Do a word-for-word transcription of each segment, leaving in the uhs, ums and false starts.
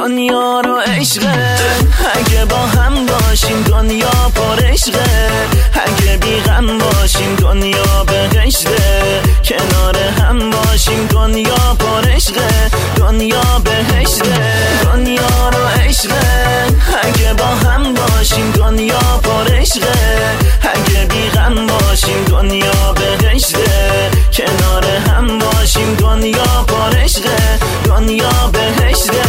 دنیا رو عشقه، اگه با هم باشیم دنیا پر عشقه، اگه بی غم باشیم دنیا بهشته، کنار هم باشیم دنیا پر عشقه، دنیا بهشته. دنیا رو عشقه، اگه با هم باشیم دنیا پر عشقه، اگه بی غم باشیم دنیا بهشته، کنار هم باشیم دنیا پر عشقه، دنیا بهشته.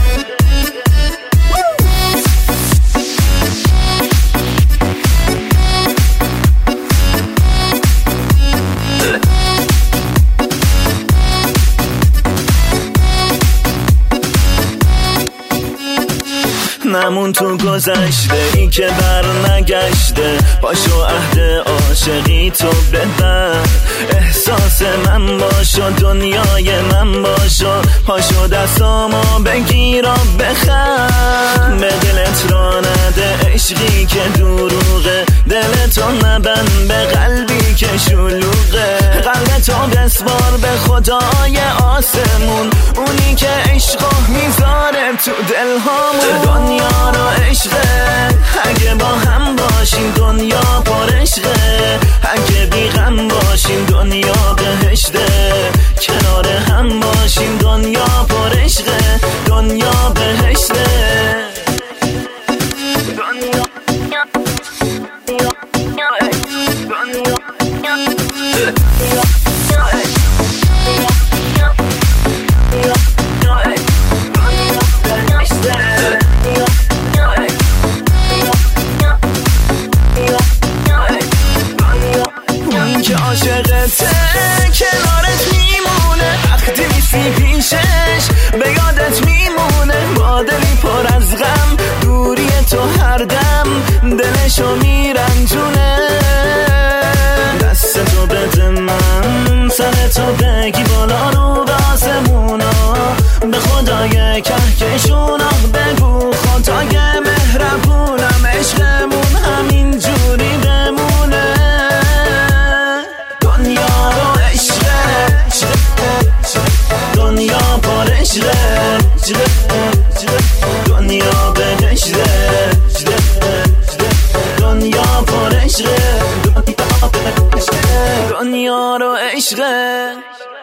نمون تو گذشته ای که بر نگشته، پاشو عهد عاشقی تو ببر، احساس من باشو دنیای من باشو، پاشو دستامو بگیر و بخر، به دلت را نده عشقی که دروغه، دلتو نبند به قلبی که شلوغه، قلبتو بسپار به خدای آسمون، اونی که عشقو میذاره تو دلهامون. دنیا رو عشقه، اگه با هم باشیم دنیا پر عشقه، اگه بی غم باشیم دنیا بهشته، کنار هم باشیم دنیا پر عشقه، دنیا بهشته. دنیا که عاشقته کنارت میمونه، وقتی میسی پیشش به یادت میمونه، با دلی پر از غم دوری تو هر دم دلشو میرنجونه، دست تو بده من سر تو بگی بالا رو به آسمونا، به خدای کهکشونا بگو خدای مهربونم عشقمون همین جوری بمونه. دنیا رو عشقه، دنیا پر عشقه، دنیا بهشته، دنیا پر عشقه، دنیا رو عشقه.